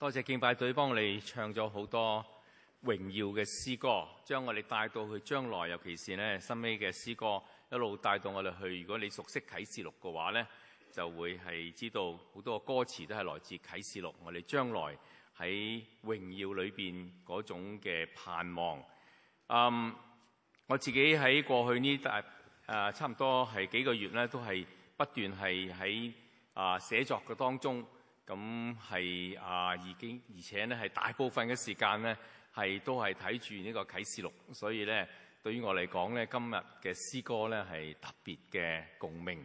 多謝敬拜隊幫我哋唱咗好多榮耀嘅詩歌，將我哋帶到去將來，尤其是呢新尾嘅詩歌一路帶到我哋去。如果你熟悉啟示錄嘅話呢，就會係知道好多歌詞都係來自啟示錄，我哋將來喺榮耀裏邊嗰種嘅盼望。我自己喺過去呢差唔多係幾個月呢，都係不斷係喺寫作嘅當中。咁係已經，而且咧係大部分嘅時間咧都係睇住呢個啟示錄，所以咧對於我嚟講咧，今日嘅詩歌咧係特別嘅共鳴。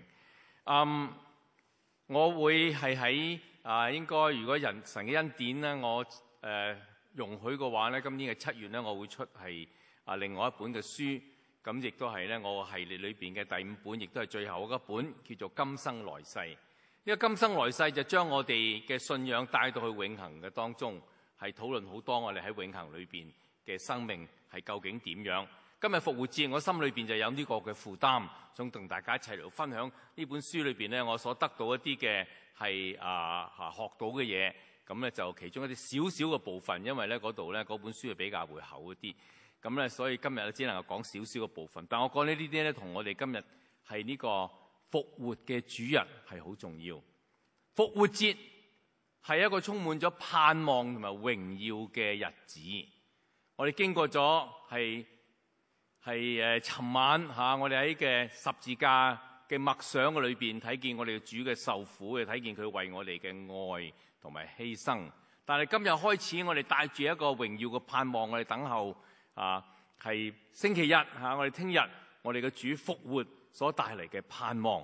我會係喺應該如果神嘅恩典咧，我容許嘅話咧，今年嘅7月咧，我會出係另外一本嘅書，咁亦都係咧我系列裏邊嘅第5本，亦都係最後一本，叫做《今生來世》。呢個今生來世就將我哋嘅信仰帶到去永恆嘅當中，係討論好多我哋喺永恆裏邊嘅生命係究竟點樣。今日復活節，我心裏邊就有呢個嘅負擔，想同大家一齊嚟分享呢本書裏邊咧，我所得到一啲嘅係學到嘅嘢。咁咧就其中一啲少少嘅部分，因為咧嗰度咧嗰本書係比較會厚一啲。咁咧所以今日只能夠講少少嘅部分。但我講呢啲咧，同我哋今日係呢個復活嘅主日係好重要。復活節係一個充滿咗盼望同埋榮耀嘅日子。我哋經過咗係尋晚我哋喺嘅十字架嘅默想嘅裏邊睇見我哋嘅主嘅受苦，睇見佢為我哋嘅愛同埋犧牲。但係今日開始，我哋帶住一個榮耀嘅盼望，我哋等候係星期日我哋聽日我哋嘅主復活所帶嚟嘅盼望。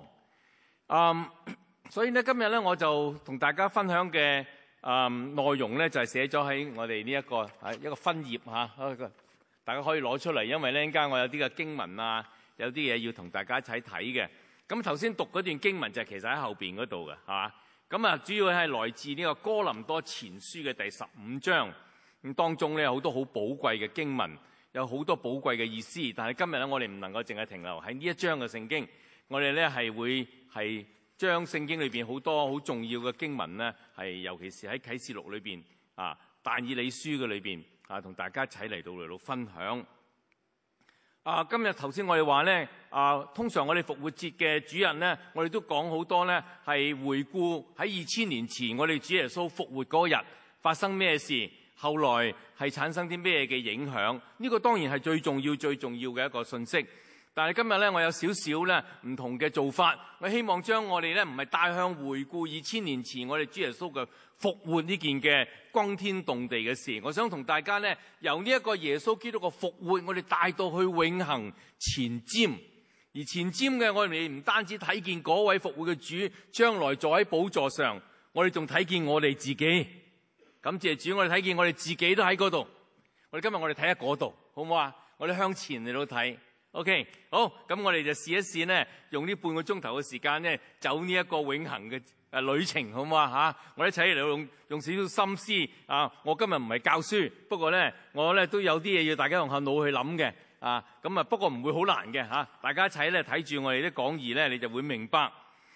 所以呢，今日咧我就同大家分享嘅內容咧就係寫咗喺我哋呢一個分頁大家可以攞出嚟，因為咧陣間我有啲嘅經文有啲嘢要同大家一齊睇嘅。咁頭先讀嗰段經文就其實喺後邊嗰度嘅，係嘛？咁主要係來自呢個哥林多前書嘅第15章。咁當中咧有好多好寶貴嘅經文，有好多寶貴嘅意思。但係今日咧我哋唔能夠淨係停留喺呢一章嘅聖經，我哋咧係會係將聖經裏邊好多好重要嘅經文咧，係尤其是喺啟示錄裏邊但以理書嘅裏邊同大家一齊嚟到分享。今日頭先我哋話咧通常我哋復活節嘅主日咧，我哋都講好多咧係回顧喺2000年前我哋主耶穌復活嗰日發生咩事，後來係產生啲咩嘅影響。呢個當然係最重要嘅一個信息。但係今日咧，我有少少咧唔同嘅做法。我希望將我哋咧唔係帶向回顧2000年前我哋主耶穌嘅復活呢件嘅轟天動地嘅事。我想同大家咧由呢一個耶穌基督嘅復活，我哋帶到去永恆前瞻。而前瞻嘅我哋唔單止睇見嗰位復活嘅主將來坐喺寶座上，我哋仲睇見我哋自己。感謝主，我哋睇見我哋自己都喺嗰度。我哋今日我哋睇下嗰度，好唔好啊？我哋向前嚟到睇。OK， 好，咁我哋就試一試呢，用呢半個鐘頭嘅時間呢，走呢一個永恆嘅旅程，好唔好啊？我哋一齊嚟用少少心思我今日唔係教書，不過呢，我呢都有啲嘢要大家用下腦去諗嘅不過唔會好難嘅大家一齊咧睇住我哋啲講義呢，你就會明白。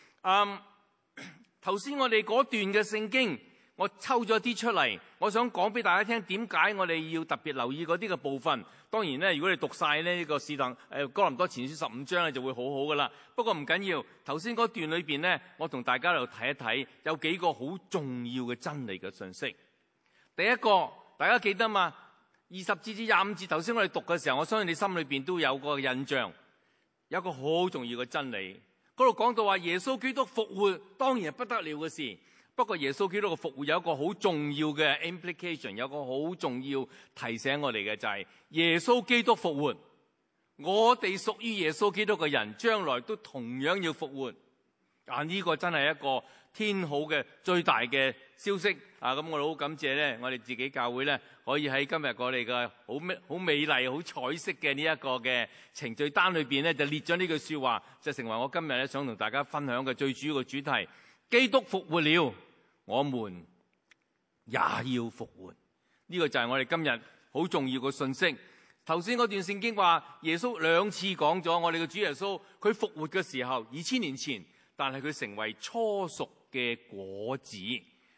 頭先我哋嗰段嘅聖經，我抽咗啲出嚟，我想講俾大家聽點解我哋要特別留意嗰啲嘅部分。當然咧，如果你讀晒呢個哥林多前書15章咧，就會好好噶啦。不過唔緊要，頭先嗰段裏邊咧，我同大家嚟睇一睇，有幾個好重要嘅真理嘅信息。第一個，大家記得嘛？20節至25節，頭先我哋讀嘅時候，我相信你心裏邊都有個印象，有一個好重要嘅真理。嗰度講到話耶穌基督復活，當然係不得了嘅事。不過耶穌基督嘅復活有一個好重要嘅 implication， 有個好重要提醒我哋嘅就係耶穌基督復活，我哋屬於耶穌基督嘅人將來都同樣要復活。呢個真係一個天好嘅最大嘅消息咁我哋好感謝咧，我哋自己教會咧可以喺今日我哋嘅好美麗好彩色嘅呢一個嘅程序單裏邊咧，就列咗呢句說話，就成為我今日咧想同大家分享嘅最主要嘅主題。基督復活了，我們也要復活。呢個就係我哋今日好重要嘅信息。頭先嗰段聖經話耶穌2次講咗我哋嘅主耶穌佢復活嘅時候2000年前，但係佢成為初熟嘅果子。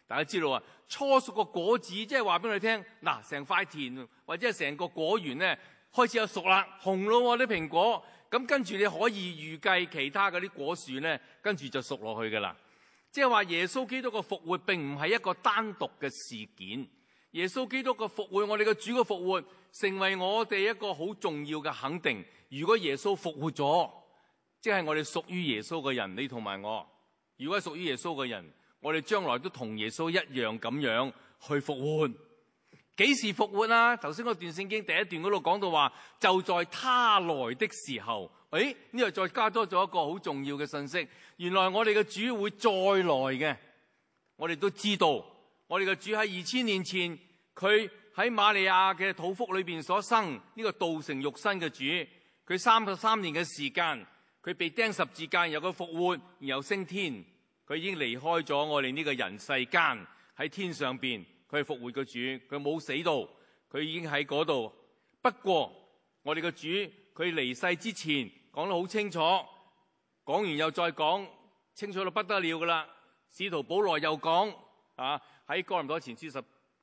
大家知道啊，初熟個果子即係話俾你聽，嗱，成塊田或者係成個果園咧開始有熟啦，紅咯啲蘋果，咁跟住你可以預計其他嗰啲果樹咧，跟住就熟落去噶啦。即係話耶穌基督嘅復活並唔係一個單獨嘅事件，耶穌基督嘅復活，我哋嘅主嘅復活，成為我哋一個好重要嘅肯定。如果耶穌復活咗，即係我哋屬於耶穌嘅人，你同埋我，如果係屬於耶穌嘅人，我哋將來都同耶穌一樣咁樣去復活。幾時復活啊？頭先嗰段聖經第一段嗰度講到話，就在他來的時候。呢度再加多咗一個好重要嘅信息，原來我哋嘅主會再來嘅。我哋都知道，我哋嘅主喺2000年前，佢喺瑪利亞嘅肚腹裏邊所生呢個道成肉身嘅主，佢33年嘅時間，佢被釘十字架，然後佢復活，然後升天。佢已經離開咗我哋呢個人世間，喺天上邊，佢係復活嘅主，佢冇死到，佢已經喺嗰度。不過我哋嘅主，佢離世之前講得好清楚，講完又再講，清楚到不得了噶啦。使徒保羅又講喺哥林多前書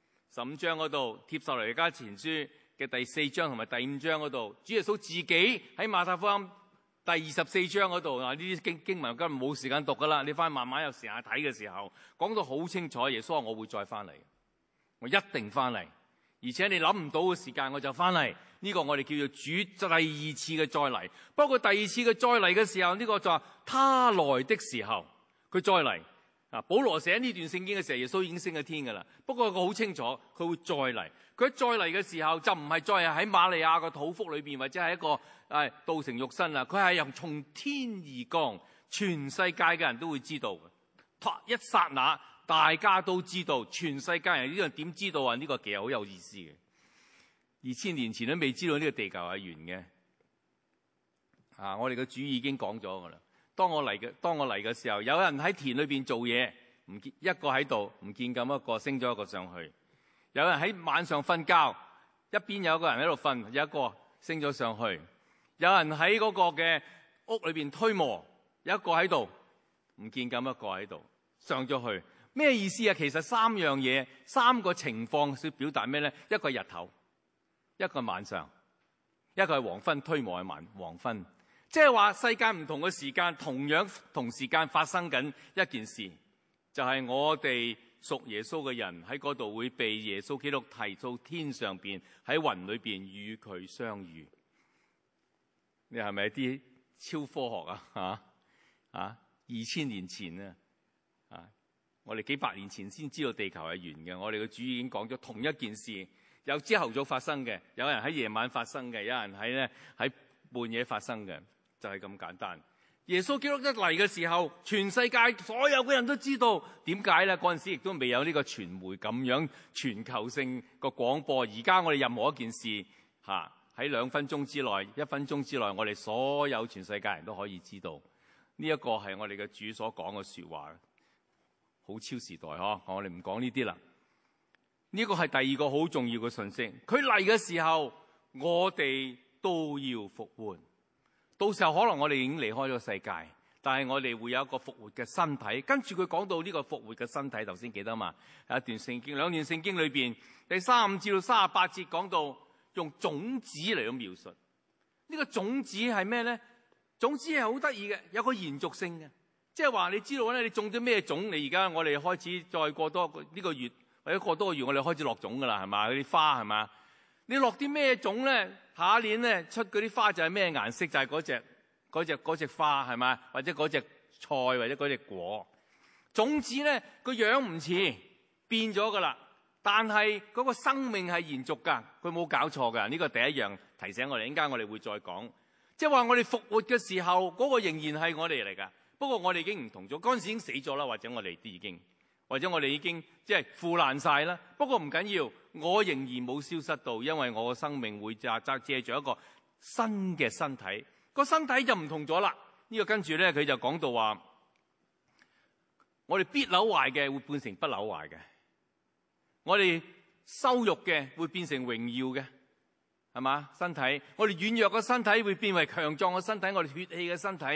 15章嗰度，帖撒羅尼迦前書嘅第4章同埋第5章嗰度，主耶穌自己喺馬太福音第24章嗰度，呢啲經文今日冇時間讀噶啦，你翻去慢慢有時間睇嘅時候，講到好清楚。耶穌話我會再翻嚟，我一定翻嚟，而且你諗唔到嘅時間我就翻嚟。呢個我哋叫做主第二次嘅再嚟。不過第二次嘅再嚟嘅時候，呢個就係他來的時候，佢再嚟。保羅寫呢段聖經嘅時候，耶穌已經升咗天噶啦。不過佢好清楚，佢會再嚟。佢再嚟嘅時候，就唔係再係喺瑪利亞個肚腹裏邊，或者係一個道成肉身啦。佢係由從天而降，全世界嘅人都會知道嘅。一剎那，大家都知道，全世界人呢個點知道啊？呢個其實好有意思嘅。2000年前都未知道呢個地球係圓嘅。我哋嘅主已經講咗噶啦。當我嚟嘅時候，有人喺田裏邊做嘢，唔見一個喺度，唔見咁一個升咗一個上去。有人喺晚上瞓覺，一邊有一個人喺度瞓，有一個升咗上去。有人喺嗰個嘅屋裏邊推磨，有一個喺度，唔見咁一個喺度上咗去。咩意思啊？其實3樣嘢，3個情況要表達咩咧？一個係日頭，一個係晚上，一個係黃昏，推磨係黃昏。即係話世界唔同嘅時間，同時間發生緊一件事，就係我哋屬耶穌嘅人喺嗰度會被耶穌基督提到天上邊，喺雲裏邊與佢相遇。你係咪啲超科學啊？2000年前我哋幾百年前先知道地球係圓嘅。我哋嘅主已經講咗同一件事，有朝頭早發生嘅，有人喺夜晚發生嘅，有人喺半夜發生嘅。就係咁簡單。耶穌基督一嚟嘅時候，全世界所有嘅人都知道。點解咧？嗰陣時亦都未有呢個傳媒咁樣全球性個廣播。而家我哋任何一件事喺2分鐘之內、1分鐘之內，我哋所有全世界人都可以知道。呢一個係我哋嘅主所講嘅說話，好超時代嗬。我哋唔講呢啲啦。呢個係第二個好重要嘅信息。佢嚟嘅時候，我哋都要復活。到時候可能我哋已經離開咗世界，但係我哋會有一個復活嘅身體。跟住佢講到呢個復活嘅身體，頭先記得嘛？有一段聖經，2段聖經裏邊，第35至到38節講到用種子嚟到描述。呢個種子係咩咧？種子係好得意嘅，有個延續性嘅。即係話你知道咧，你種咗咩種？你而家我哋開始再過多呢個月或者過多個月，我哋開始落種噶啦，係嘛？嗰啲花係嘛？你落啲咩種咧？下一年咧出嗰啲花就係咩顏色？就係嗰隻花係嘛？或者嗰隻菜或者嗰隻果。種子咧個樣唔似，變咗噶啦，但係嗰個生命係延續噶，佢冇搞錯噶。呢個第一樣提醒我哋，陣間我哋會再講。即係話我哋復活嘅時候，嗰個仍然係我哋嚟噶。不過我哋已經唔同咗，嗰陣時已經死咗啦，或者我哋已經即係腐爛晒啦。不過唔緊要，我仍然冇消失到，因為我嘅生命會借住一個新嘅身體，個身體就唔同咗啦。呢個跟住咧，佢就講到話，我哋必朽壞嘅會變成不朽壞嘅，我哋羞辱嘅會變成榮耀嘅，係嘛？身體，我哋軟弱嘅身體會變為強壯嘅身體，我哋血氣嘅身體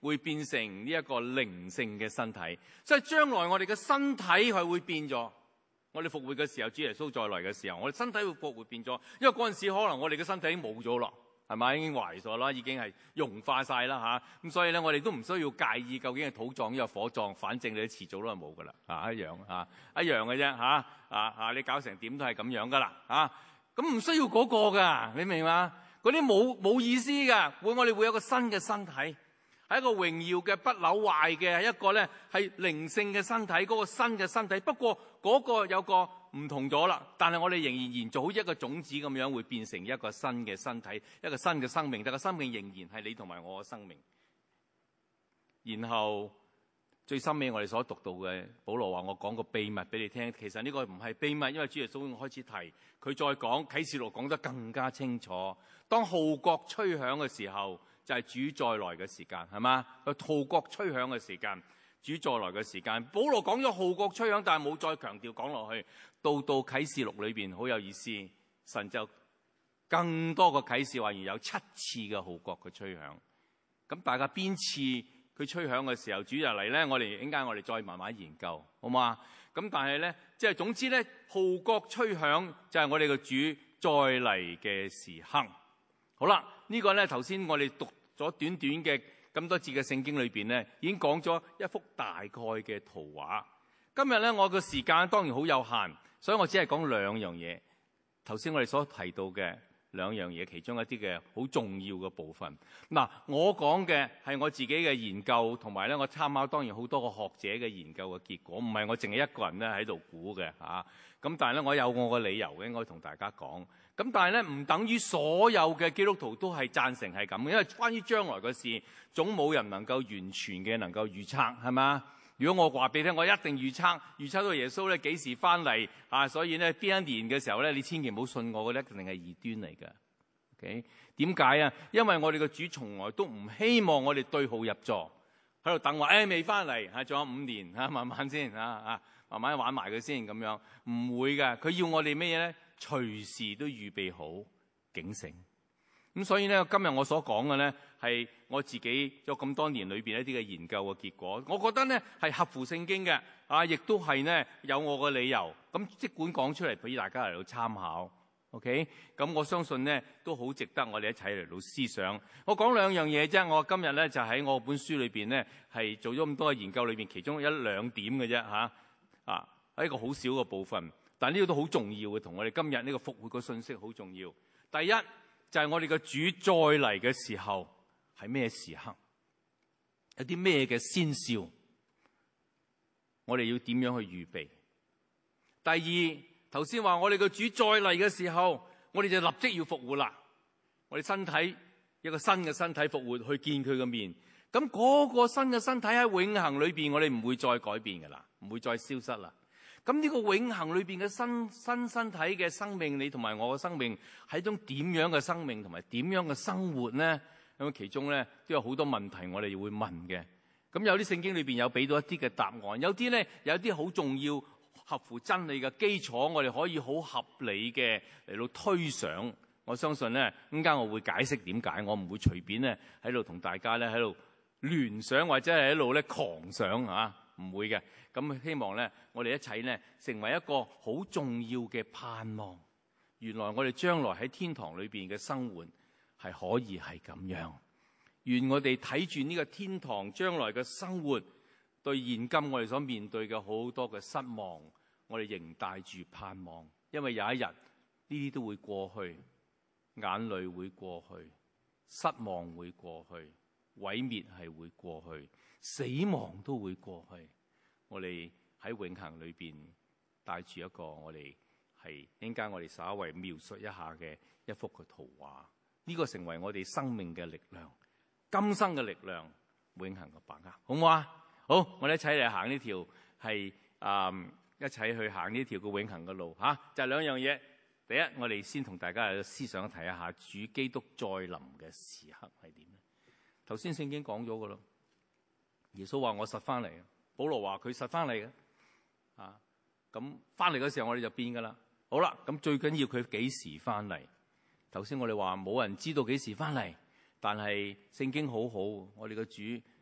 會變成呢一個靈性嘅身體。所以將來我哋嘅身體係會變咗。我哋復活嘅時候，主耶穌再來嘅時候，我哋身體會復活變咗。因為嗰陣時可能我哋嘅身體已經冇咗咯，係咪？已經壞咗啦，已經係融化晒啦嚇。咁所以咧，我哋都唔需要介意究竟係土葬抑或火葬，反正你遲早都係冇噶啦，一樣一樣嘅啫你搞成點都係咁樣噶啦咁唔需要嗰個噶，你明嘛？嗰啲冇意思噶。我哋會有個新嘅身體，係一個榮耀嘅不朽壞嘅，係一個咧係靈性嘅身體，嗰個新嘅身體。不過嗰個有個唔同咗啦，但係我哋仍然延續好似一個種子咁樣，會變成一個新嘅身體，一個新嘅生命。但個生命仍然係你同埋我嘅生命。然後最深尾我哋所讀到嘅，保羅話我講個秘密俾你聽，其實呢個唔係秘密，因為主耶穌開始提，佢再講啟示錄講得更加清楚。當號角吹響嘅時候，就係主再來嘅時間，係嘛？號角吹響嘅時間，主再來嘅時間。保羅講咗號角吹響，但係冇再強調講落去。到啟示錄裏邊好有意思，神就更多個啟示話，原有7次嘅號角嘅吹響。咁大家邊次佢吹響嘅時候，主就嚟咧？我哋陣間我哋再慢慢研究，好嘛？咁但係咧，即係總之咧，號角吹響就係我哋嘅主再嚟嘅時刻。好啦，呢個咧頭先我哋讀咗短短嘅咁多節嘅聖經裏邊咧，已經講咗一幅大概嘅圖畫。今日咧我嘅時間當然好有限，所以我只係講2樣嘢。頭先我哋所提到嘅2樣嘢，其中一啲嘅好重要嘅部分。嗱，我講嘅係我自己嘅研究，同埋咧我參考當然好多個學者嘅研究嘅結果，唔係我淨係一個人咧喺度估嘅嚇。咁但係咧我有我嘅理由嘅，應該同大家講。咁但係咧唔等於所有嘅基督徒都係贊成係咁嘅，因為關於將來嘅事，總冇人能夠完全嘅能夠預測，係嘛？如果我話俾你聽，我一定預測到耶穌咧幾時翻嚟所以咧邊一年嘅時候咧，你千祈唔好信我嘅咧，一定係異端嚟嘅。OK？ 點解啊？因為我哋嘅主從來都唔希望我哋對號入座，喺度等話未翻嚟仲有5年慢慢先慢慢玩埋佢先咁樣，唔會嘅。佢要我哋咩嘢咧？隨時都預備好警醒。咁所以咧，今日我所講嘅咧係我自己有咁多年裏邊一啲嘅研究嘅結果。我覺得咧係合乎聖經嘅亦都係咧有我嘅理由。咁即管講出嚟俾大家嚟到參考。OK？ 咁我相信咧都好值得我哋一齊嚟到思想。我講2樣嘢啫。我今日咧就喺我本書裏邊咧係做咗咁多嘅研究裏邊，其中1-2點嘅啫係一個好少嘅部分。但呢個都好重要嘅，同我哋今日呢個復活嘅信息好重要。第一就係我哋嘅主再嚟嘅時候係咩時刻？有啲咩嘅先兆？我哋要點樣去預備？第二，頭先話我哋嘅主再嚟嘅時候，我哋就立即要復活啦。我哋身體一個新嘅身體復活去見佢嘅面。咁嗰個新嘅身體喺永恆裏邊，我哋唔會再改變噶啦，唔會再消失啦。咁呢個永恆裏邊嘅新身體嘅生命，你同埋我嘅生命係一種點樣嘅生命，同埋點樣嘅生活呢？咁其中咧都有好多問題我哋會問嘅。咁有啲聖經裏邊有俾到一啲嘅答案，有啲咧有啲好重要合乎真理嘅基礎，我哋可以好合理嘅嚟到推想。我相信咧陣間我會解釋點解，我唔會隨便咧喺度同大家咧喺度聯想或者係喺度咧狂想唔會嘅。咁希望咧，我哋一齊咧成為一個好重要嘅盼望。原來我哋將來喺天堂裏邊嘅生活係可以係咁樣。願我哋睇住呢個天堂將來嘅生活，對現今我哋所面對嘅好多嘅失望，我哋仍帶住盼望。因為有一日呢啲都會過去，眼淚會過去，失望會過去，毀滅係會過去，死亡都會過去。我哋喺永恆裏邊帶住一個我哋係應該我哋稍為描述一下嘅一幅嘅圖畫，呢個成為我哋生命嘅力量，今生嘅力量，永恆嘅把握，好唔好啊？好，我哋一齊嚟行呢條係一齊去行呢條嘅永恆嘅路就係2樣嘢。第一，我哋先同大家嘅思想提一下主基督再臨嘅時刻係點咧？頭先聖經講咗噶咯，耶穌話我實翻嚟。保羅話佢實翻嚟嘅，咁翻嚟嘅時候我哋就變噶啦。好啦，咁最緊要佢幾時翻嚟？頭先我哋話冇人知道幾時翻嚟，但係聖經好好，我哋嘅主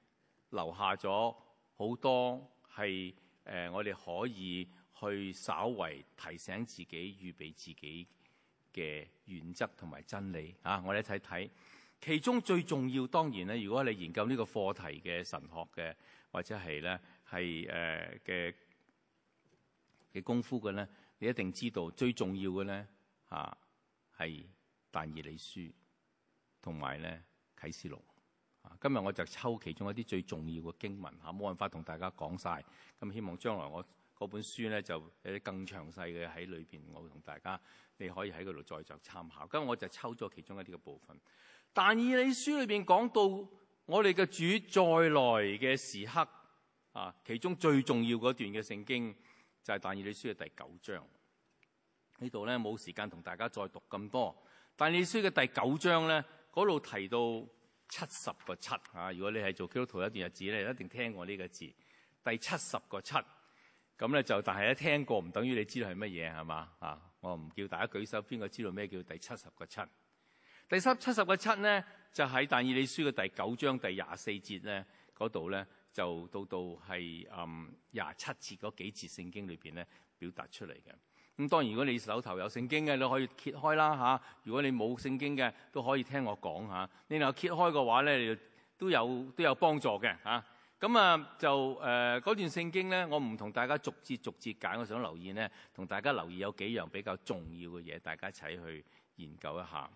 留下咗好多係我哋可以去稍為提醒自己、預備自己嘅原則同埋真理啊！我哋一齊睇，其中最重要當然咧，如果你研究呢個課題嘅神學嘅或者係咧係嘅功夫嘅咧，你一定知道最重要嘅咧係但以理書同埋咧啟示錄。今日我就抽其中一啲最重要嘅經文冇辦法同大家講晒。咁希望將來我嗰本書咧就有啲更詳細嘅喺裏邊，我會同大家你可以喺嗰度再作參考。今日我就抽咗其中一啲嘅部分。但以理書裏邊講到我哋嘅主再來嘅時刻其中最重要嗰段嘅聖經就係但以理書嘅第9章。呢度咧冇時間同大家再讀咁多。但以理書嘅第9章咧嗰度提到70個7如果你係做基督徒一段日子咧，一定聽過呢個字第70個7。咁咧就但係一聽過唔等於你知道係乜嘢係嘛我唔叫大家舉手，邊個知道咩叫第70個7？第70個7咧就喺但以理書嘅第9章第24節咧嗰度咧就到係27節嗰幾節聖經裏邊咧表達出嚟嘅。咁當然如果你手頭有聖經嘅，你可以揭開啦如果你冇聖經嘅，都可以聽我講你能夠揭開嘅話咧，都有幫助嘅咁就嗰段聖經咧，我唔同大家逐節解，我想留意咧，同大家留意有幾樣比較重要嘅嘢，大家一齊去研究一下。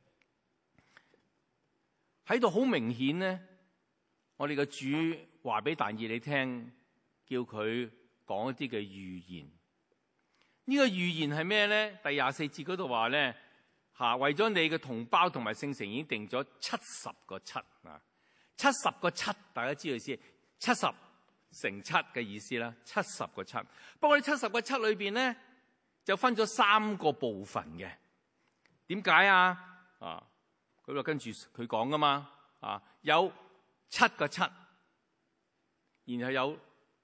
喺度好明顯咧，我哋嘅主話俾但以理聽，叫佢講一啲嘅預言。呢個預言係咩咧？第24節嗰度話咧為咗你嘅同胞同埋聖城已經定咗70個7 70個7，大家知道意思，70乘7嘅意思啦，70個7。不過呢70個7裏邊咧就分咗3個部分嘅。點解佢就跟住佢講噶嘛有7個7，然後有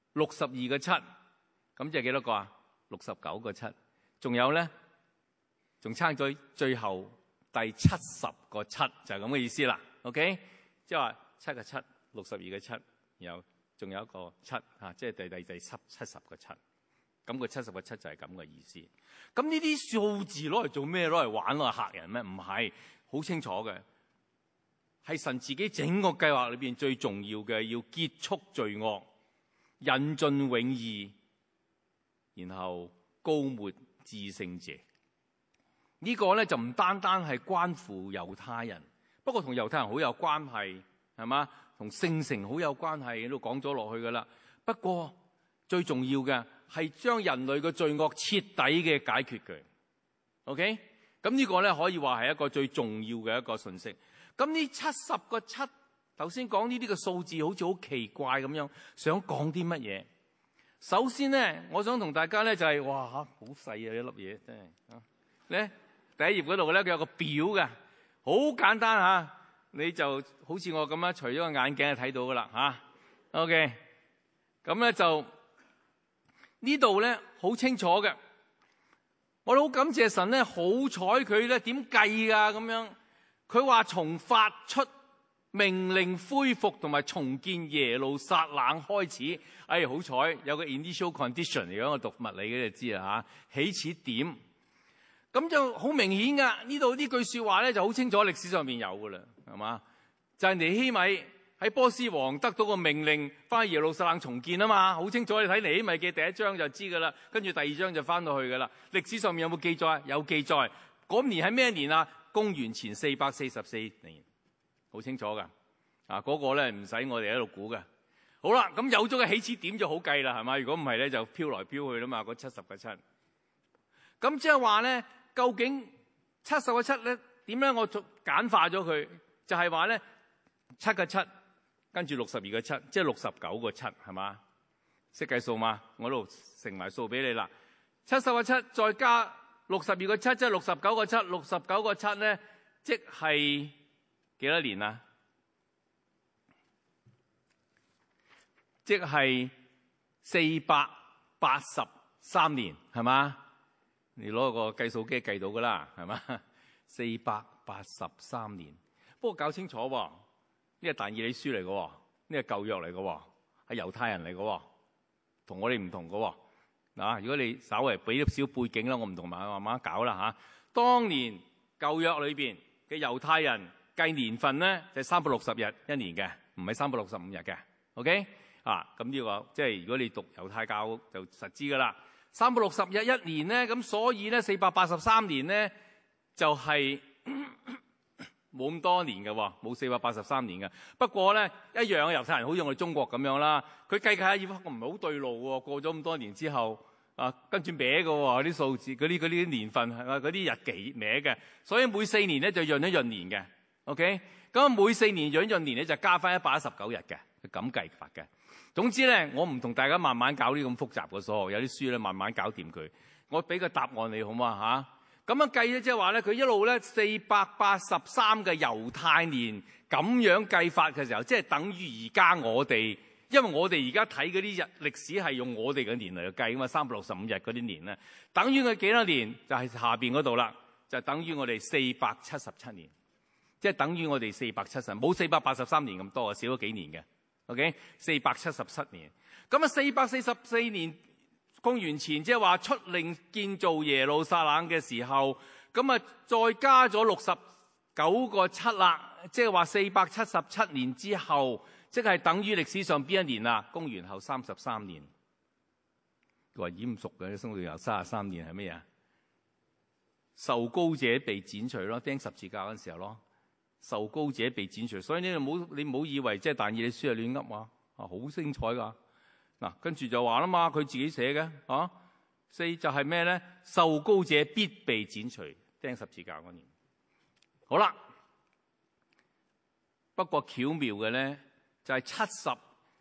62個7，咁即係幾多個69個7，仲有咧，仲差咗最後第70個7，就係咁嘅意思啦。OK， 即係話7個7、62個7，然後仲有一個7即係第70個7。咁個70個7就係咁嘅意思。咁呢啲數字攞嚟做咩？攞嚟玩攞嚟嚇人咩？唔係，好清楚嘅，係神自己整個計劃裏邊最重要嘅，要結束罪惡，引進永義，然後膏抹至聖者。呢個咧就唔單單係關乎猶太人，不過同猶太人好有關係，係嘛？同聖城好有關係，都講咗落去噶啦。不過最重要嘅係將人類嘅罪惡徹底嘅解決佢。OK， 咁呢個咧可以話係一個最重要嘅一個信息。咁呢70個7，頭先講呢啲嘅數字好似好奇怪咁樣，想講啲乜嘢？首先咧，我想同大家咧就係哇好細啊，一粒嘢真係咧。第一頁嗰度咧佢有個表嘅，好簡單你就好似我咁樣，除咗個眼鏡就睇到噶啦OK， 咁咧就呢度咧好清楚嘅。我哋好感謝神咧，好彩佢咧點計㗎咁樣。佢話從發出命令恢復同埋重建耶路撒冷開始。好彩有個 initial condition， 如果我讀物理嘅就知啦起始點。咁就好明顯噶，呢度呢句說話咧就好清楚，歷史上面有噶啦，係嘛？就係尼希米喺波斯王得到個命令翻去耶路撒冷重建啊嘛，好清楚。你睇尼希米嘅第1章就知噶啦，跟住第2章就翻到去噶啦。歷史上面有冇記載？有記載。嗰年係咩年啊？公元前444年，好清楚噶。嗰個咧唔使我哋喺度估嘅。好啦，咁有咗個起始點就好計啦，係嘛？如果唔係咧就飄來飄去啦嘛。嗰70個7，咁即係話咧。究竟70個7咧點咧？我簡化咗佢，就係話咧7個7，跟住62個7，即係69個7，係嘛？識計數嘛？我度乘埋數俾你啦。70個7再加62個7，即係69個7。69個7咧，即係幾多年啊？即係483年，係嘛？你攞個計數機計到噶啦，係嘛？483年。不過搞清楚喎，呢個但以理書嚟嘅喎， 呢個舊約嚟嘅喎，係猶太人嚟嘅喎，同我哋唔同嘅喎。嗱，如果你稍微俾少少背景啦，我唔同慢慢搞啦嚇。當年舊約裏邊嘅猶太人計年份咧，就係360日一年嘅，唔係365日嘅。OK 啊，咁呢個即係如果你讀猶太教就實知㗎啦。360日一年咧，咁所以咧483年咧就係冇咁多年嘅喎，冇483年嘅。不過咧一樣嘅猶太人好似我哋中國咁樣啦，佢計下以後唔係好對路喎。過咗咁多年之後啊，跟住歪嘅喎，啲數字嗰啲年份嗰啲日期歪嘅，所以每4年咧就閏一閏年嘅。OK， 咁每4年閏一閏年咧就加翻119日嘅，咁計法嘅。總之咧，我唔同大家慢慢搞啲咁複雜嘅數學，有啲書咧慢慢搞掂佢。我俾個答案你好嗎嚇？咁樣計咧，即係話咧，佢一路咧483嘅猶太年咁樣計法嘅時候，即係等於而家我哋，因為我哋而家睇嗰啲歷史係用我哋嘅年嚟計啊嘛，365日嗰啲年咧，等於佢幾多年就係下邊嗰度啦，就等於我哋477年，即係等於我哋470，冇483年咁多啊，少咗幾年嘅。OK， 477年，咁啊444年公元前，即係話出令建造耶路撒冷嘅時候，咁啊再加咗69個7啦，即係話477年之後，即係等於歷史上邊一年啊？公元後33年。佢話染熟嘅，公元後33年係咩啊？受膏者被剪除咯，釘十字架嗰陣時候咯。受膏者被剪除，所以你唔好以為即係但以理書係亂噏啊，好精彩㗎。嗱，跟住就話啦嘛，佢自己寫嘅啊，4就係咩咧？受膏者必被剪除，釘十字架嗰年。好啦，不過巧妙嘅咧就係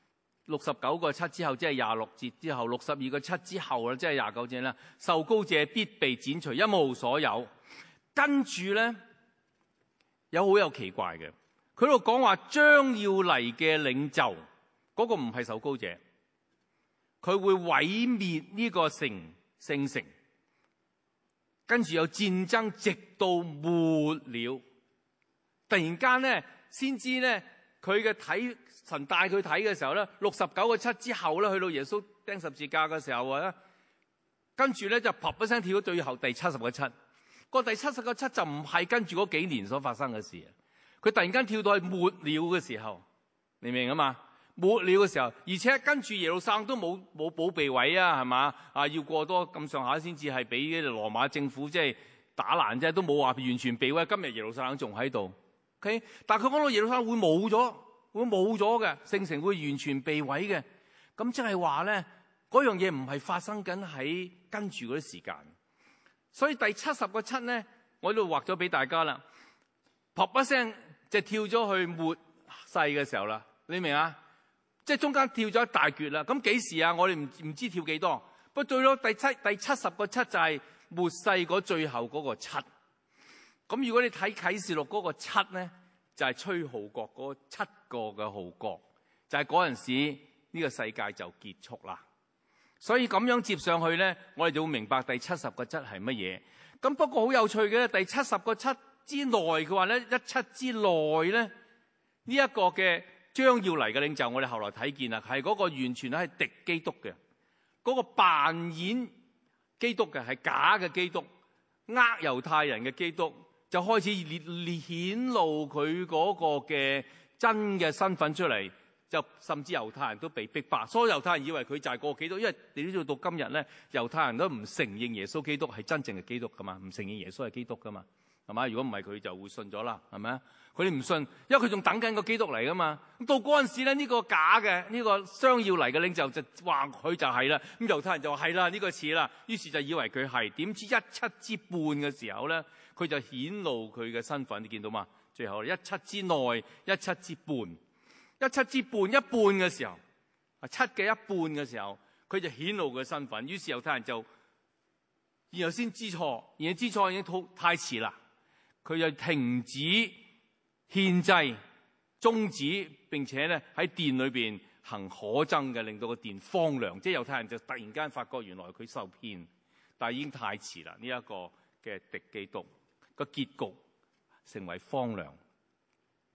69個7之後，即係26節之後，62個7之後啦，即係29節啦。受膏者必被剪除，一無所有。跟住咧。好有奇怪嘅，佢度講話將要嚟嘅領袖，嗰個唔係受膏者，佢會毀滅呢個聖城，跟住有戰爭，直到末了。突然間咧，先知咧，佢嘅睇神帶佢睇嘅時候咧，69個7之後咧，去到耶穌釘十字架嘅時候啊，跟住咧就啪一聲跳到最後第70個7。個第70個7就唔係跟住嗰幾年所發生嘅事，佢突然間跳到去末了嘅時候，你明啊嘛？末了嘅時候，而且跟住耶路撒冷都冇保備位啊，係嘛？啊，要過多咁上下先至係俾羅馬政府即係打爛啫，都冇話完全備位。今日耶路撒冷仲喺度 ，OK？ 但係佢講到耶路撒冷會冇咗嘅，聖城會完全被毀嘅。咁即係話咧，嗰樣嘢唔係發生緊喺跟住嗰啲時間。所以第70個7咧，我喺度畫咗俾大家啦。噗一聲就跳咗去末世嘅時候啦，你明啊？即係中間跳咗一大橛啦。咁幾時啊？我哋唔知跳幾多。不過到咗第70個7就係末世嗰最後嗰個7。咁如果你睇啟示錄嗰個7咧，就係吹號角嗰7個嘅號角，就係嗰陣時呢個世界就結束啦。所以咁樣接上去咧，我哋就會明白第70個7係乜嘢。咁不過好有趣嘅咧，第70個7之內，佢話咧17之內咧，呢一個嘅將要嚟嘅領袖，我哋後來睇見啦，係嗰個完全係敵基督嘅，嗰個扮演基督嘅係假嘅基督，猶太人嘅基督，就開始顯露佢嗰個嘅真嘅身份出嚟。就甚至猶太人都被逼迫，所以猶太人以為佢就係個基督，因為你知道到今日咧，猶太人都唔承認耶穌基督係真正嘅基督噶嘛，唔承認耶穌係基督噶嘛，係嘛？如果唔係佢就會信咗啦，係咪啊？佢哋唔信，因為佢仲等緊個基督嚟噶嘛。咁到嗰陣時咧，呢個假嘅呢個將要嚟嘅領袖就話佢就係啦，咁猶太人就話係啦，呢個似啦，於是就以為佢係。點知17之半嘅時候咧，佢就顯露佢嘅身份，你見到嘛？最後17之內，17之半。17之半一半嘅時候，7嘅一半嘅時候，佢就顯露佢嘅身份。於是猶太人就然後先知錯，然後知錯已經太遲啦。佢就停止獻祭，終止，並且咧喺殿裏邊行可憎嘅，令到個殿荒涼。即係猶太人就突然間發覺原來佢受騙，但係已經太遲啦。呢一個嘅敵基督個結局成為荒涼。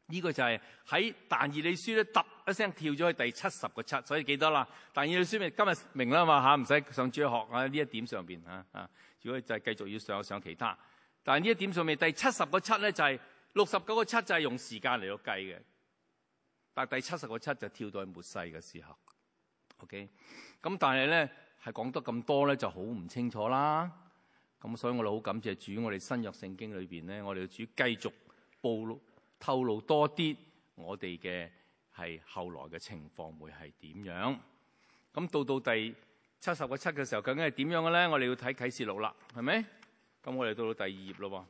呢個就係喺但以理書咧，突一聲跳咗去第70個7，所以記得啦。但以理書咪今日明啦嘛嚇，唔使上主學啊呢一點上邊嚇。如果就係繼續要上其他，但係呢一點上面第70個7咧就係69個7就係用時間嚟到計嘅，但係第70個7就跳到去末世嘅時候。OK， 咁但係咧係講得咁多咧就好唔清楚啦。咁所以我哋好感謝主，我哋新約聖經裏邊咧，我哋嘅主繼續透露多啲我哋嘅係後來嘅情況會係點樣。咁到第70個7嘅時候，究竟係點樣嘅咧？我哋要睇啟示錄啦，係咪？咁我哋到第2頁咯。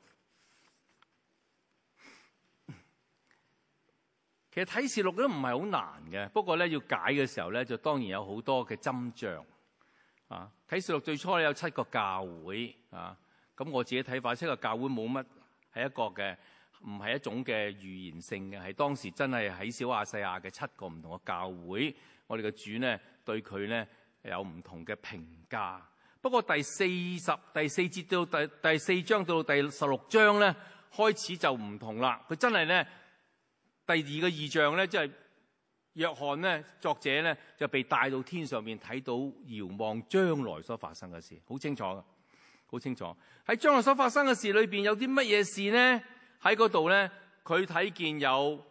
其實啟示錄都唔係好難嘅，不過咧要解嘅時候咧，就當然有好多嘅針仗。啟示錄最初咧有7個教會啊，咁我自己睇法，7個教會冇乜係一個嘅，唔係一種嘅預言性嘅，係當時真係喺小亞細亞嘅7個唔同嘅教會，我哋嘅主呢對佢呢有唔同嘅評價。不過第4節到第4章到第16章呢，開始就唔同啦。佢真係呢第2個異象呢，即係約翰呢作者呢就被帶到天上面，睇到遙望將來所發生嘅事，好清楚嘅，好清楚。喺將來所發生嘅事裏邊有啲乜嘢事呢？喺嗰度咧，佢睇見有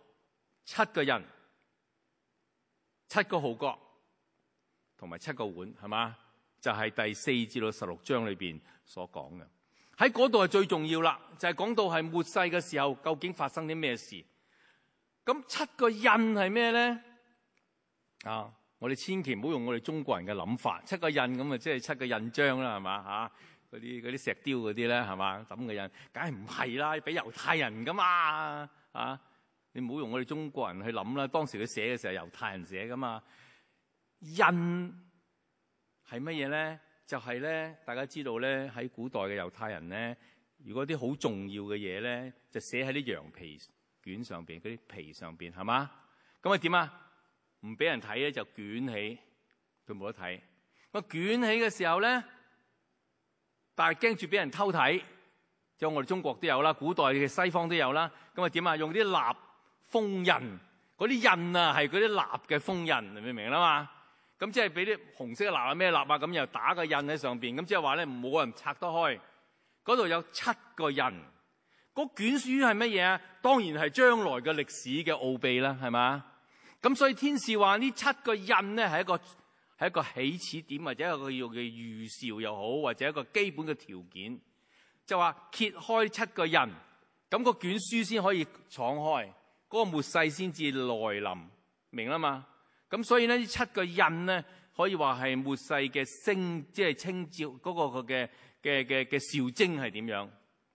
7個人、7個號角同埋7個碗，係嘛？就係第4至到16章裏邊所講嘅。喺嗰度係最重要啦，就係講到係末世嘅時候，究竟發生啲咩事？咁7個印係咩咧？我哋千祈唔好用我哋中國人嘅諗法，7個印咁啊，即係7個印章啦，係嘛嚇？嗰啲石雕嗰啲咧，係嘛抌嘅印，梗係唔係啦？俾猶太人噶嘛你唔好用我哋中國人去諗啦。當時佢寫嘅時候，猶太人寫噶嘛。印係乜嘢咧？就係咧，大家知道咧，喺古代嘅猶太人咧，如果啲好重要嘅嘢咧，就寫喺啲羊皮卷上邊，嗰啲皮上邊，係嘛？咁啊點啊？唔俾人睇咧，就捲起，佢冇得睇。咁捲起嘅時候咧，但係驚住俾人偷睇，就我哋中國都有啦，古代嘅西方都有啦。咁啊點啊？用啲蠟封印，嗰啲印啊係嗰啲蠟嘅封印，明唔明啦嘛？咁即係俾啲紅色嘅蠟啊咩蠟啊，咁又打個印喺上邊，咁即係話咧冇人拆得開。嗰度有7個印，嗰卷書係乜嘢啊？當然係將來嘅歷史嘅奧秘啦，係嘛？咁所以天使話呢7個印咧係一個起始點，或者一個叫嘅預兆又好，或者一個基本嘅條件，就話揭開7個印，咁個卷書先可以敞開，嗰個末世先至來臨，明啦嘛？咁所以呢7個印咧可以話係末世嘅即係稱召嗰個嘅兆徵係點樣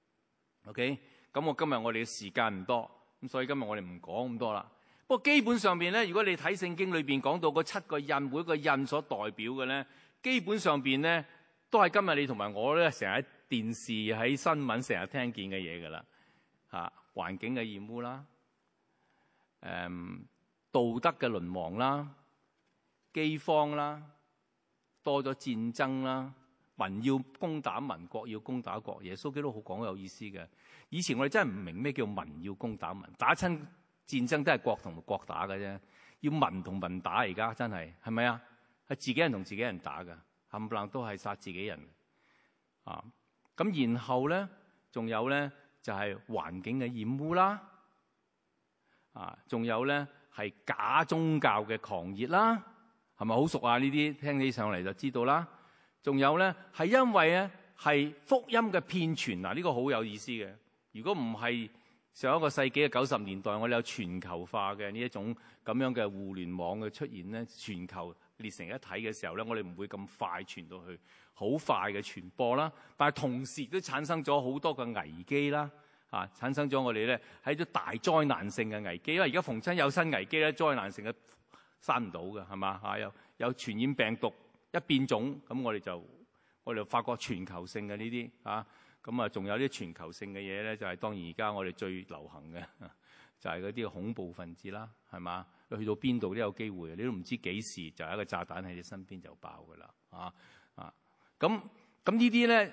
？OK， 咁今日我哋嘅時間唔多，咁所以今日我哋唔講咁多啦。不過基本上邊咧，如果你睇聖經裏邊講到嗰7個印，每一個印所代表嘅咧，基本上邊咧都係今日你同埋我咧成日喺電視喺新聞成日聽見嘅嘢噶啦嚇，環境嘅厭污啦，道德嘅淪亡啦，饑荒啦，多咗戰爭啦，民要攻打民，國要攻打國。耶穌基督好講有意思嘅。以前我哋真係唔明咩叫民要攻打民，打親戰爭都係國同國打嘅啫，要民同民打，而家真係係咪啊？係自己人同自己人打㗎，冚唪唥都係殺自己人啊！咁然後咧，仲有咧就係環境嘅染污啦，仲有咧係假宗教嘅狂熱啦，係咪好熟啊？呢啲聽起上嚟就知道啦。仲有咧係因為咧係福音嘅遍傳嗱，呢個好有意思嘅。如果唔係上一個世紀嘅90年代，我哋有全球化嘅呢一種咁樣嘅互聯網嘅出現咧，全球列成一體嘅時候咧，我哋唔會咁快傳到去，好快嘅傳播啦。但係同時都產生咗好多嘅危機啦，產生咗我哋咧喺啲大災難性嘅危機。因為而家逢親有新危機咧，災難性嘅閂唔到嘅，係嘛？有傳染病毒一變種，咁我哋就發覺全球性嘅呢啲咁啊，仲有啲全球性嘅嘢咧，就係當然而家我哋最流行嘅，就係嗰啲恐怖分子啦，係嘛？去到邊度都有機會，你都唔知幾時就係一個炸彈喺你身邊就爆噶啦，咁呢啲咧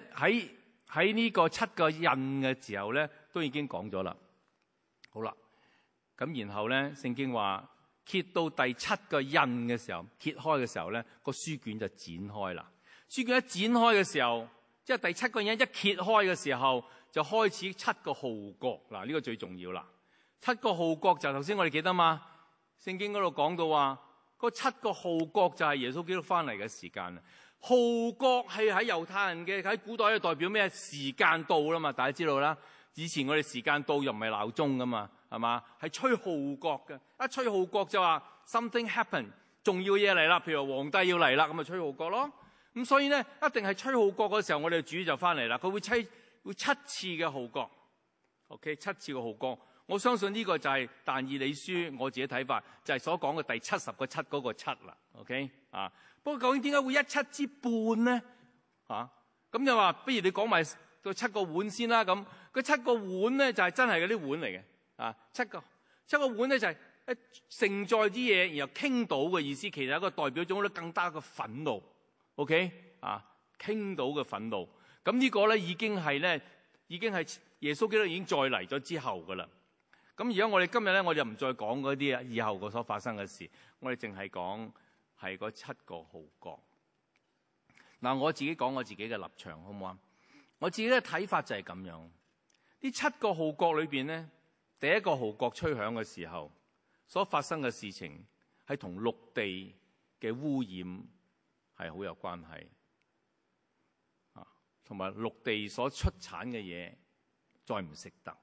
喺呢個7個印嘅時候咧，都已經講咗啦。好啦， 咁然後咧，聖經話揭到第7個印嘅時候，揭開嘅時候咧，個書卷就展開啦。書卷一展開嘅時候，即係第7個印一揭開嘅時候，就開始7個號角。嗱，呢個最重要啦。7個號角就頭先我哋記得嘛，聖經嗰度講到話，嗰7個號角就係耶穌基督翻嚟嘅時間。號角係喺猶太人嘅喺古代，係代表咩？時間到啦嘛，大家知道啦。以前我哋時間到又唔係鬧鐘噶嘛，係嘛？係吹號角嘅。一吹號角就話 something happen， 重要嘢嚟啦。譬如皇帝要嚟啦，咁咪吹號角咯。咁所以咧，一定係吹號角嘅時候，我哋主就翻嚟啦。佢會7次嘅號角 ，OK， 7次嘅號角。我相信呢個就係但以理書我自己睇法，就係所講嘅第70個7嗰個7啦。OK 啊，不過究竟點解會1/7之半咧？咁就話，不如你講埋個7個碗先啦。咁個7個碗咧就係真係嗰啲碗嚟嘅。7個碗咧就係盛載啲嘢，然後傾倒嘅意思，其實係一個代表咗更加嘅憤怒。OK 傾倒嘅憤怒。咁呢個咧已經係耶穌基督已經再嚟咗之後噶啦。咁而家我哋今日咧，我就唔再講嗰啲以後所發生嘅事，我哋淨係講係嗰7個號角。嗱，我自己講我自己嘅立場，好唔好啊？我自己嘅睇法就係咁樣。呢7個號角裏邊咧，第一個號角吹響嘅時候，所發生嘅事情係同陸地嘅污染係好有關係，同埋陸地所出產嘅嘢再唔食得。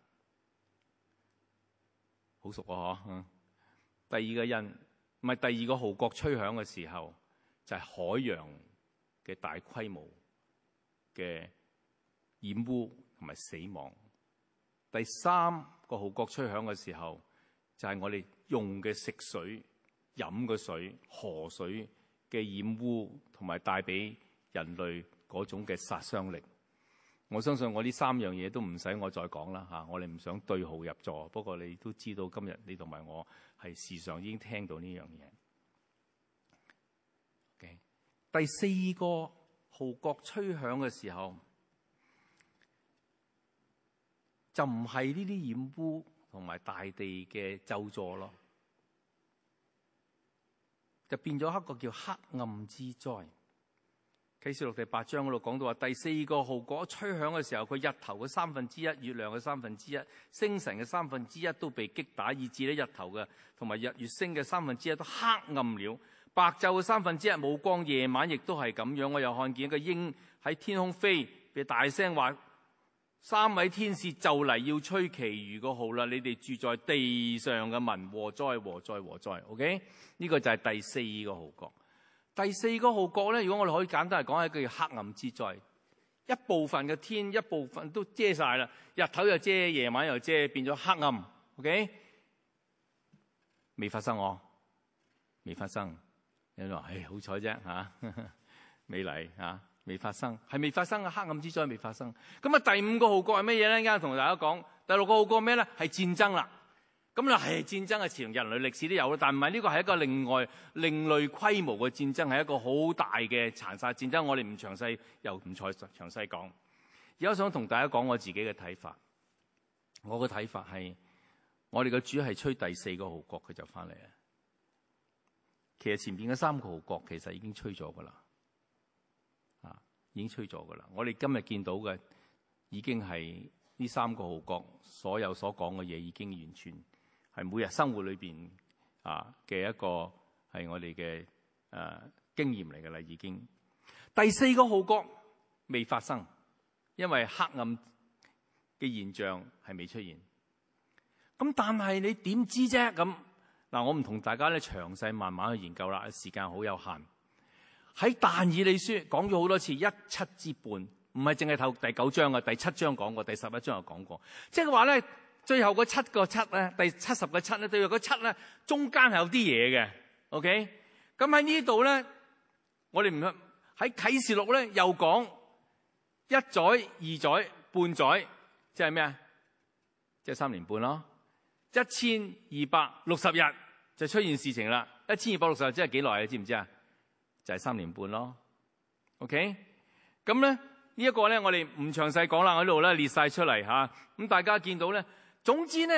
好熟啊！第二個印唔係第二個號角吹響嘅時候，就係海洋嘅大規模嘅染污同埋死亡。第3個號角吹響嘅時候，就係我哋用嘅食水、飲嘅水、河水嘅染污同埋帶俾人類嗰種嘅殺傷力。我相信我呢3樣嘢都唔使我再講啦。我哋唔想對號入座，不過你都知道今日你同埋我係時常已經聽到呢樣嘢。Okay. 第4個號角吹響嘅時候，就唔係呢啲染污同埋大地嘅咒詛咯，就變咗一個叫黑暗之災。啟示錄第8章嗰度講到話，第4個號角吹響嘅時候，佢日頭嘅1/3、月亮嘅1/3、星辰嘅1/3都被擊打，以致咧日頭嘅同埋日月星嘅1/3都黑暗了。白晝嘅1/3冇光，夜晚亦都係咁樣。我又看見一個鷹喺天空飛，被大聲話：3位天使就嚟要吹其餘個號啦！你哋住在地上嘅民，禍哉禍哉禍哉。OK， 呢個就係第4個號角。第4個號角咧，如果我哋可以簡單嚟講，係一個叫黑暗之災。一部分嘅天，一部分都遮晒啦，日頭又遮，夜晚又遮，變咗黑暗。OK， 未發生我，未發生。有人話：好彩啫嚇，未嚟嚇，未發生，係未發生嘅黑暗之災未發生。咁啊，第5個號角係乜嘢咧？啱啱同大家講，第6個號角咩咧？係戰爭啦。咁啊，係戰爭嘅前人類歷史都有啦，但唔係呢個係一個另類規模嘅戰爭，係一個好大嘅殘殺戰爭。我哋唔詳細講。而家想同大家講我自己嘅睇法。我嘅睇法係，我哋嘅主係吹第4個號角，佢就翻嚟啦。其實前邊嘅3個號角其實已經吹咗噶啦，已經吹咗噶啦。我哋今日見到嘅已經係呢3個號角所有所講嘅嘢，已經完全係每日生活裏邊嘅一個係我哋嘅經驗嚟噶啦。已經第4個號角未發生，因為黑暗嘅現象係未出現。咁但係你點知啫？咁嗱，我唔同大家咧詳細慢慢去研究啦，時間好有限。喺但以理書講咗好多次1/7之半，唔係淨係頭第9章嘅，第7章講過，第11章又講過。即係話咧，最後嗰7個7咧，第70個7咧，對嗰7咧，中間係有啲嘢嘅。OK， 咁喺呢度咧，我哋唔喺啟示錄咧又講1載、2載、半載，即係咩啊？即係3年半咯。1260日就出現事情啦。1260日即係幾耐啊？你知唔知啊？就係3年半咯。OK， 咁咧呢一個咧，我哋唔詳細講啦，我喺度咧列晒出嚟吓。咁大家見到咧，總之咧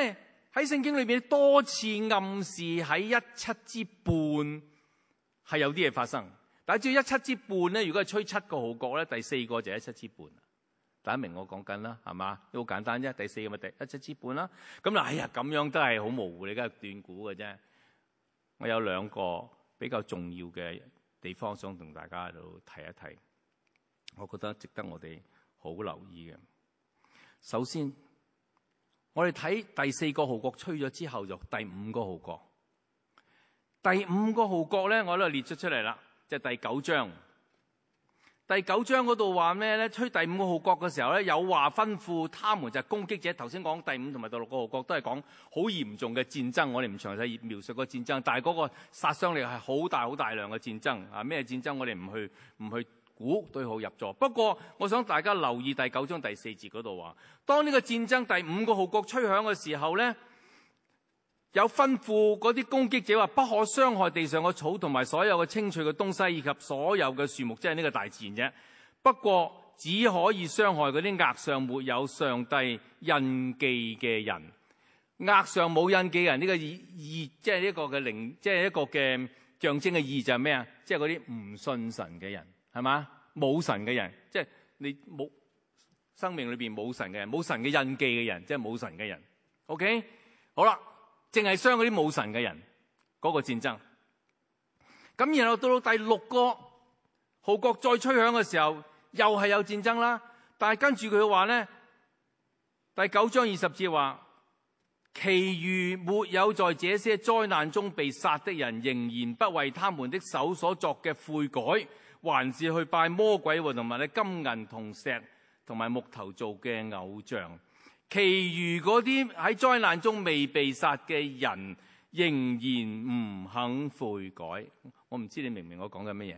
喺聖經裏邊多次暗示喺17之半係有啲嘢發生。大家知道17之半咧，如果係吹7個號角咧，第4個就係17之半。大家明我講緊啦，係嘛？好簡單啫，第4個咪第17之半啦。咁嗱，哎呀，咁樣都係好模糊，你梗係斷估嘅啫。我有2個比較重要嘅地方想同大家喺度提一提，我覺得值得我哋好留意嘅。首先，我哋睇第4個號角吹咗之後，就第5個號角。第5個號角咧，我都列咗出嚟啦，即係第9章。第9章嗰度話咩咧？吹第5個號角嘅時候咧，有話吩咐他們就係攻擊者。頭先講第5同埋第6個號角都係講好嚴重嘅戰爭，我哋唔詳細描述個戰爭，但係嗰個殺傷力係好大量嘅戰爭啊！咩戰爭我哋唔去估對號入座。不過我想大家留意第9章第4節嗰度話，當呢個戰爭第5個號角吹響嘅時候咧，有吩咐嗰啲攻擊者話不可傷害地上嘅草同埋所有嘅青翠嘅東西以及所有嘅樹木，即係呢個大自然啫。不過只可以傷害嗰啲額上沒有上帝印記嘅人。額上冇印記嘅人，呢個意即係一個嘅靈，即係一個嘅象徵嘅意義就係咩啊？即係嗰啲唔信神嘅人，係嘛？冇神嘅人，即係你冇生命裏邊冇神嘅人，冇神嘅印記嘅人，即係冇神嘅人。OK， 好啦。淨係傷嗰啲冇神嘅人嗰個戰爭，咁然後到第6個號角再吹響嘅時候，又係有戰爭啦。但係跟住佢話咧，第9章20節話，其餘沒有在這些災難中被殺的人，仍然不為他們的手所作嘅悔改，還是去拜魔鬼和同埋金銀銅石同埋木頭做嘅偶像。其餘嗰啲喺災難中未被殺嘅人，仍然唔肯悔改。我唔知你明唔明我講緊乜嘢？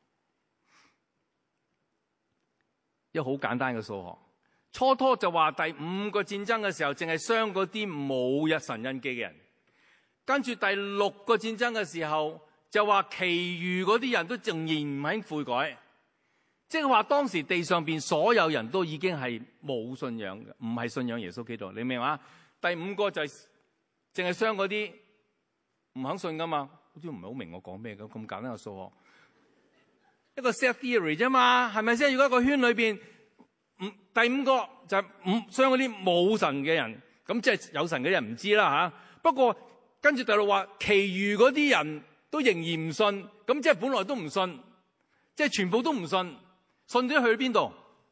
一個好簡單嘅數學，初就話第5個戰爭嘅時候，淨係傷嗰啲冇日神印記嘅人。跟住第6個戰爭嘅時候，就話其餘嗰啲人都仍然唔肯悔改。即係話當時地上邊所有人都已經係冇信仰嘅，唔係信仰耶穌基督。你明嘛？第5個就係淨係傷嗰啲唔肯信噶嘛？好似唔係好明我講咩咁簡單嘅數學，一個 set theory 啫嘛，係咪先？如果一個圈裏邊第5個就係傷嗰啲冇神嘅人，咁即係有神嘅人唔知啦吓。不過跟住第6話，其餘嗰啲人都仍然唔信，咁即係本來都唔信，即係全部都唔信。信咗去邊度？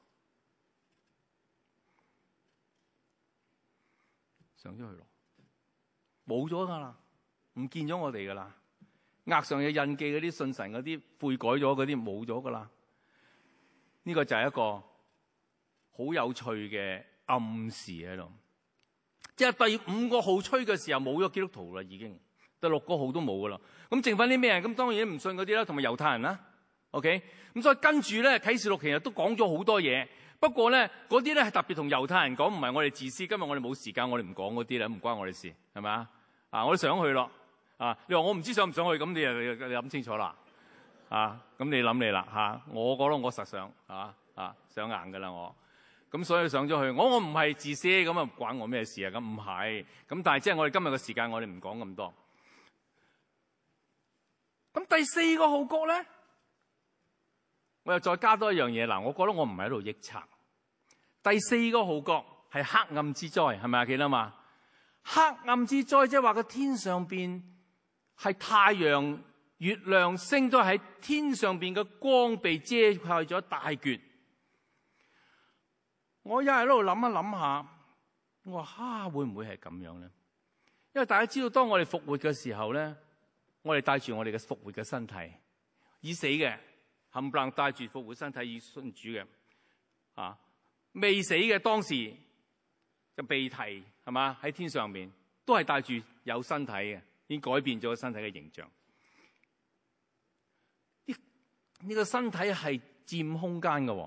上咗去咯，冇咗噶啦，唔見咗我哋噶啦。額上有印記嗰啲信神嗰啲悔改咗嗰啲冇咗噶啦。呢個就係一個好有趣嘅暗示喺度。即係第5個號吹嘅時候冇咗基督徒啦，已經第6個號都冇噶啦。咁剩翻啲咩人？咁當然唔信嗰啲啦，同埋猶太人啦。OK， 咁所以跟住咧，啟示錄其實都講咗好多嘢。不過咧，嗰啲咧係特別同猶太人講，唔係我哋自私。今日我哋冇時間，我哋唔講嗰啲啦，唔關我哋事，係咪啊？我都想去咯。你話我唔知想唔想去，咁你諗清楚啦。咁你諗你啦。我覺得我實想，上硬噶啦我。咁所以上咗去，我唔係自私，咁啊關我咩事啊？咁唔係。咁但係即係我哋今日嘅時間，我哋唔講咁多。咁第4個號角咧？我又再加多一樣嘢嗱，我覺得我唔係喺度臆測。第4個號角係黑暗之災，係咪啊？記得嘛？黑暗之災即係話個天上邊係太陽、月亮、星都喺天上邊嘅光被遮蓋咗大橛。我一喺度諗一諗下，我話會唔會係咁樣咧？因為大家知道，當我哋復活嘅時候咧，我哋帶住我哋嘅復活嘅身體，已死嘅。冚唪唥帶住復活身體以信主嘅，未死嘅當時就被提係嘛，喺天上面都係帶住有身體嘅，已經改變咗身體嘅形象。呢個身體係佔空間嘅，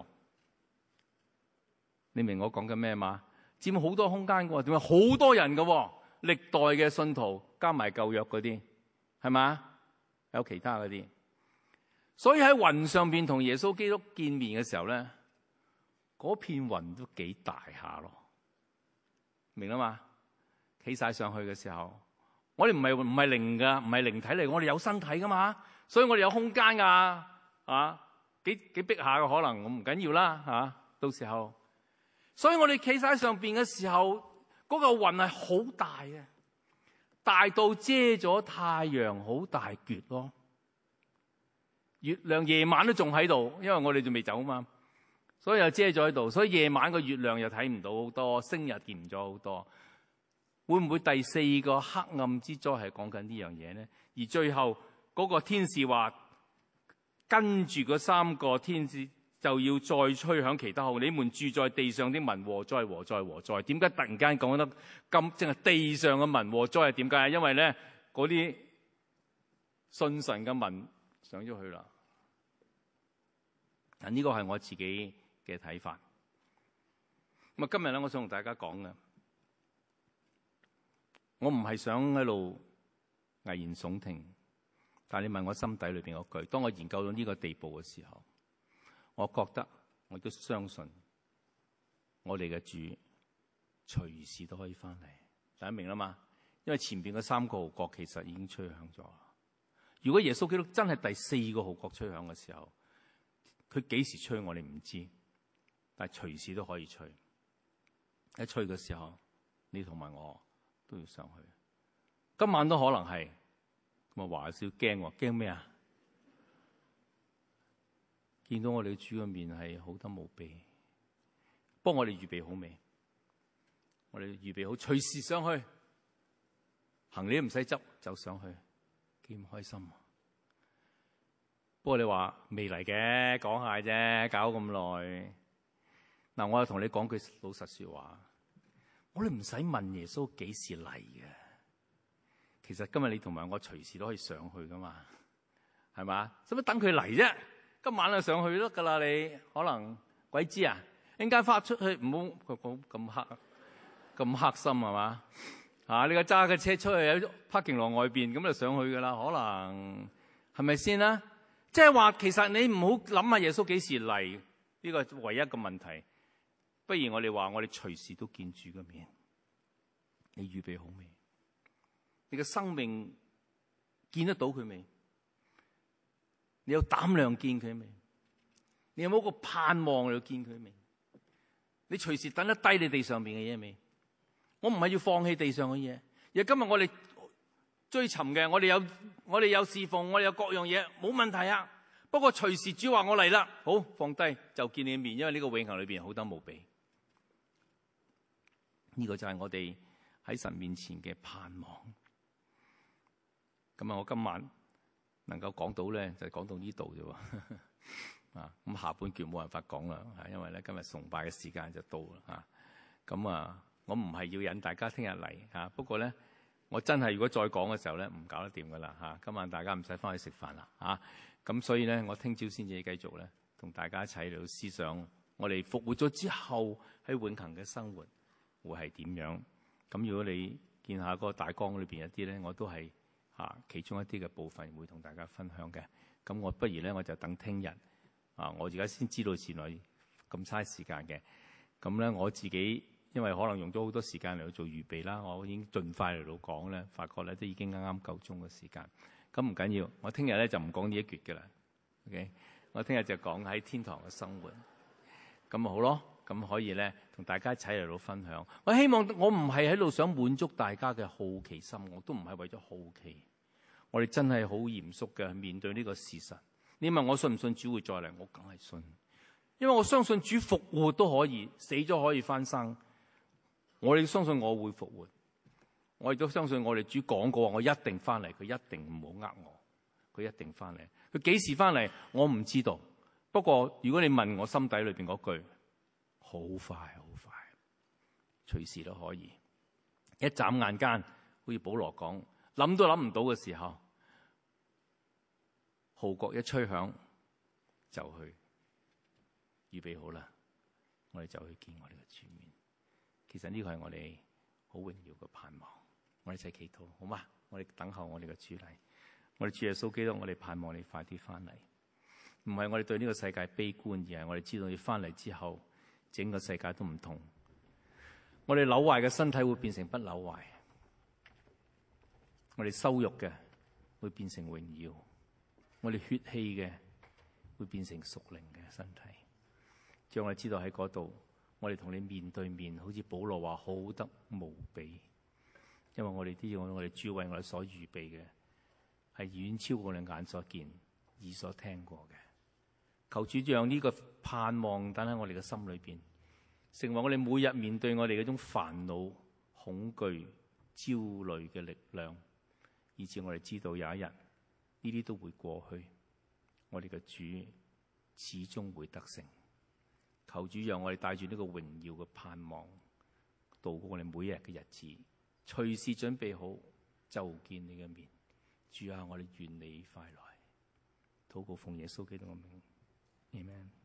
你明我講緊咩嘛？佔好多空間嘅，點解好多人嘅？歷代嘅信徒加埋舊約嗰啲係嘛，有其他嗰啲。所以喺雲上邊同耶穌基督見面嘅時候咧，嗰片雲都幾大下咯，明啦嘛？ 起晒上去嘅時候，我哋唔係靈噶，唔係靈體嚟，我哋有身體噶嘛，所以我哋有空間噶，幾逼下嘅可能，我唔緊要啦，到時候，所以我哋企晒喺上邊嘅時候，嗰個雲係好大嘅，大到遮咗太陽好大橛咯。月亮夜晚都仲喺度，因為我哋仲未走嘛，所以又遮咗喺度，所以夜晚個月亮又睇唔到好多，星日見唔咗好多。會唔會第四個黑暗之災係講緊呢樣嘢呢？而最後嗰個天使話，跟住嗰三個天使就要再吹響其他號，你們住在地上的民禍哉禍哉禍哉。點解突然間講得咁淨係地上嘅民禍哉？係點解？因為咧嗰啲信神嘅民上咗去啦。呢個係我自己嘅睇法。咁啊，今日咧，我想同大家講嘅，我唔係想喺度危言聳聽，但係你問我心底裏邊嗰句，當我研究到呢個地步嘅時候，我覺得我都相信我哋嘅主隨時都可以翻嚟。大家明啦嘛？因為前邊嗰三個號角其實已經吹響咗。如果耶穌基督真係第四個號角吹響嘅時候，佢幾時吹我哋唔知，但係隨時都可以吹。一吹嘅時候，你同埋我都要上去。今晚都可能係咁啊！話少驚，驚咩啊？見到我哋主嘅面係好得無比，幫我哋預備好未？我哋預備好隨時上去，行李都唔使執就上去，幾唔開心啊！不過你話未嚟嘅，講下啫，搞咁耐。嗱，我又同你講句老實說話，我哋唔使問耶穌幾時嚟嘅。其實今日你同埋我隨時都可以上去噶嘛，係嘛？使乜等佢嚟啫？今晚就上去得噶啦，你可能鬼知啊！一陣間發出去唔好咁黑心係嘛？你個揸嘅車出去喺 parking lot 外邊咁就上去噶啦，可能係咪先啦？即係話其實你唔好諗下耶穌幾時嚟，呢個唯一嘅問題。不如我哋話我哋隨時都見主嘅面，你預備好未？你嘅生命見得到佢未？你有膽量見佢未？你有冇個盼望嚟見佢未？你隨時等得低你地上邊嘅嘢未？我唔係要放棄地上嘅嘢，而今日我哋追尋嘅，我哋有侍奉，我哋有各樣嘢，冇問題啊。不過隨時主話我嚟啦，好放低就見你嘅面，因為呢個永恆裏邊好得無比。呢個就係我哋喺神面前嘅盼望。咁我今晚能夠講到咧，就講到呢度啫喎。咁下半段冇辦法講啦，因為咧今日崇拜嘅時間就到啦。我唔係要引大家聽日嚟，不過咧我真係如果再講嘅時候咧，唔搞得掂噶啦。今晚大家唔使翻去食飯啦。咁所以咧，我聽朝先至繼續咧，同大家一齊嚟到思想我哋復活咗之後喺永恆嘅生活會係點樣。咁如果你見下嗰個大綱裏邊一啲咧，我都係其中一啲嘅部分會同大家分享嘅。咁我不如咧，我就等聽日我而家先知道原來咁嘥時間嘅。咁咧我自己因為可能用咗好多時間嚟到做預備啦，我已經盡快嚟到講咧，發覺咧都已經啱啱夠鐘嘅時間。咁唔緊要，我聽日咧就唔講呢一橛嘅啦。OK， 我聽日就講喺天堂嘅生活。咁咪好咯，咁可以咧同大家一齊嚟到分享。我希望我唔係喺度想滿足大家嘅好奇心，我都唔係為咗好奇。我哋真係好嚴肅嘅面對呢個事實。你問我信唔信主會再嚟，我梗係信，因為我相信主復活都可以，死咗可以翻生。我哋相信我會復活，我亦都相信我哋主講過話，我一定翻嚟，佢一定唔好呃我，佢一定翻嚟。佢幾時翻嚟我唔知道，不過如果你問我心底裏邊嗰句，好快好快，隨時都可以。一眨眼間，好似保羅講，諗都諗唔到嘅時候，號角一吹響就去預備好啦，我哋就去見我哋嘅主面。其實呢個係我哋好榮耀嘅盼望。我哋一齊祈禱好嗎？我哋等候我哋嘅主嚟。我哋主耶穌基督，我哋盼望你快啲翻嚟。唔係我哋對呢個世界悲觀，而係我哋知道你翻嚟之後，整個世界都唔同。我哋朽壞嘅身體會變成不朽壞， 我哋羞辱嘅會變成榮耀，我哋血氣嘅會變成屬靈嘅身體。讓我哋知道喺嗰度，我哋同你面對面，好似保羅話好得無比，因為我哋知道我哋主為我哋所預備嘅係遠超過我哋眼所見、耳所聽過嘅。求主讓呢個盼望等喺我哋嘅心裏邊，成為我哋每日面對我哋嗰種煩惱、恐懼、焦慮嘅力量，以致我哋知道有一日呢啲都會過去，我哋嘅主始終會得勝。求主讓我哋帶住呢個榮耀嘅盼望，度過我哋每一日嘅日子，隨時準備好就見你嘅面。主啊，我哋願你快來。禱告奉耶穌基督嘅名，Amen。